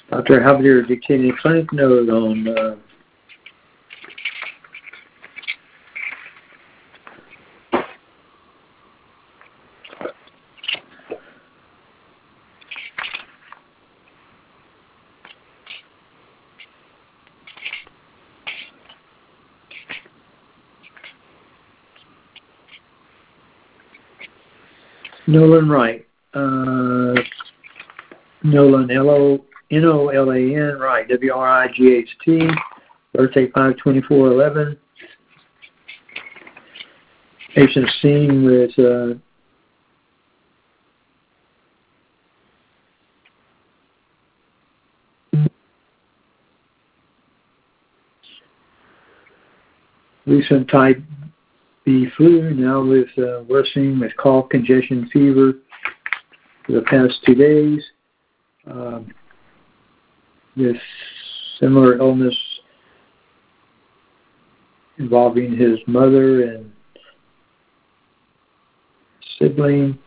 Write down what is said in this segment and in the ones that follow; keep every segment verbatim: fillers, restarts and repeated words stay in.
Doctor Javier dictated a clinic note on uh, Nolan Wright. Uh, Nolan, L O N O L A N, Wright, W R I G H T, birthday five twenty-four eleven. Patient seen with uh, recent type B flu, now with uh, worsening with cough, congestion, fever for the past two days. Um, this similar illness involving his mother and sibling.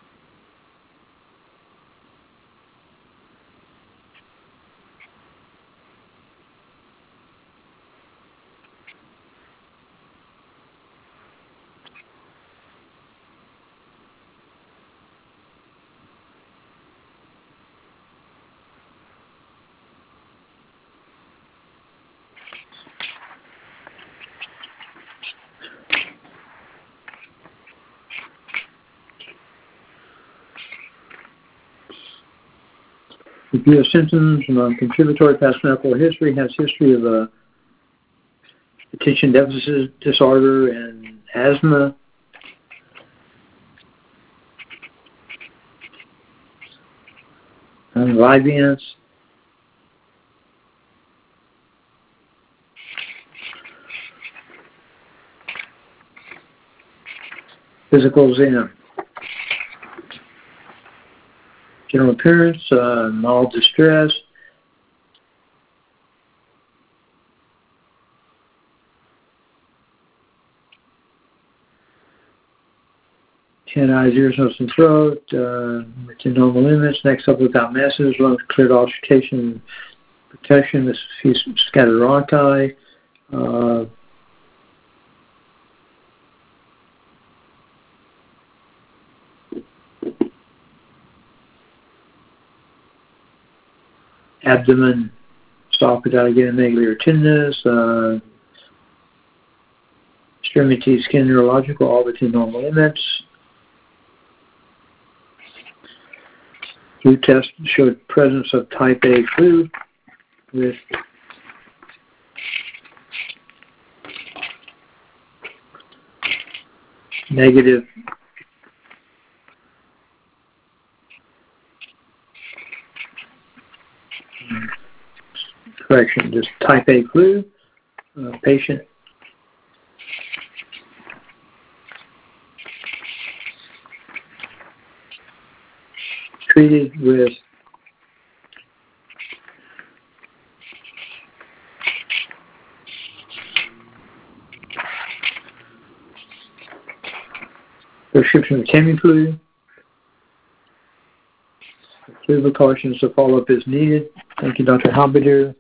Review of symptoms, non-contributory past medical history, has history of uh, attention deficit disorder and asthma. And Vyvanse. Physical exam. General appearance, uh, mild distress. Ten eyes, ears, nose, and throat. Uh, within normal limits. Next up, without masses. Lungs cleared, auscultation, protection. This is scattered rhonchi. Uh, abdomen, soft without again megaly or tenderness. Uh, extremity, skin, neurological, all within normal limits. Flu test showed presence of type A flu with negative correction, just type A flu. Uh, patient treated with prescription of Tamiflu. Flu precautions to follow up as needed. Thank you, Doctor Halberdier.